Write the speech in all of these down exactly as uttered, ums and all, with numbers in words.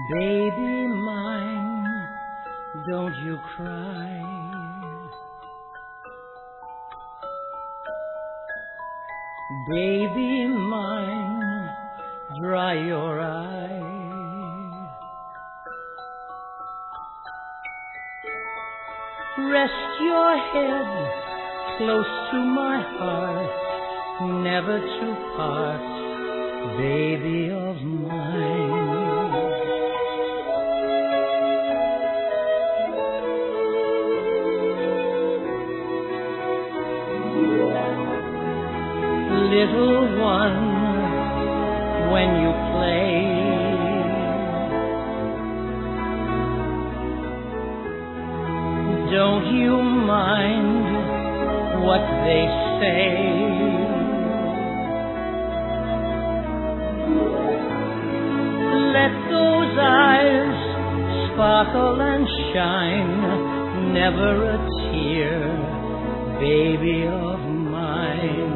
Baby mine, don't you cry. Baby mine, dry your eye. Rest your head close to my heart, never to part, baby of mine. Little one, when you play, don't you mind what they say. Let those eyes sparkle and shine, never a tear, baby of mine.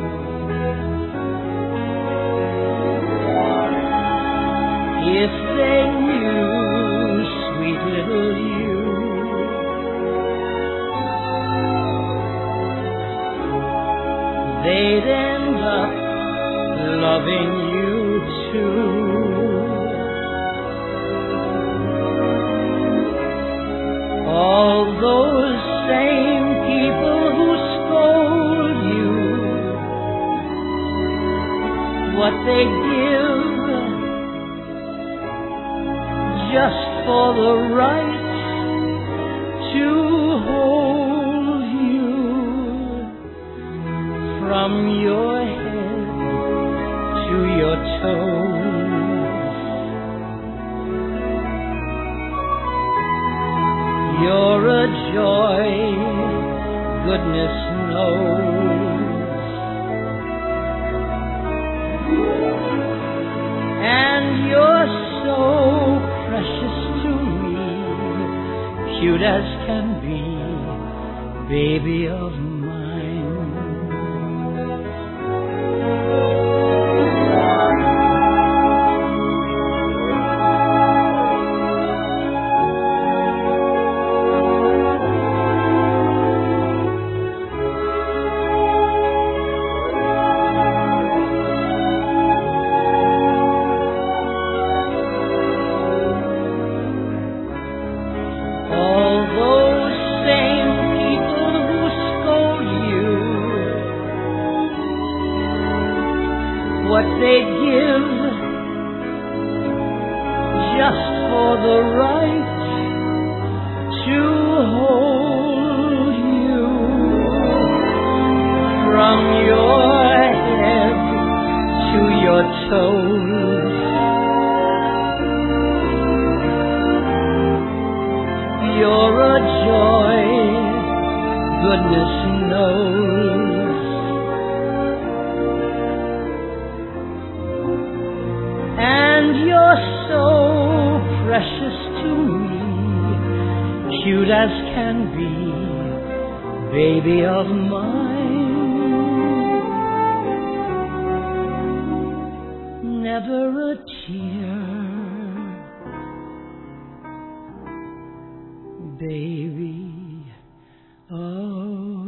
If they knew, sweet little you, they'd end up loving you too. All those same people who scold you, what they give just for the right to hold you, from your head to your toes. You're a joy, goodness knows, and you're so precious to me, cute as can be, baby of mine. What they give just for the right to hold you, from your head to your toes. You're a joy, goodness knows, and you're so precious to me, cute as can be, baby of mine. Never a tear, baby of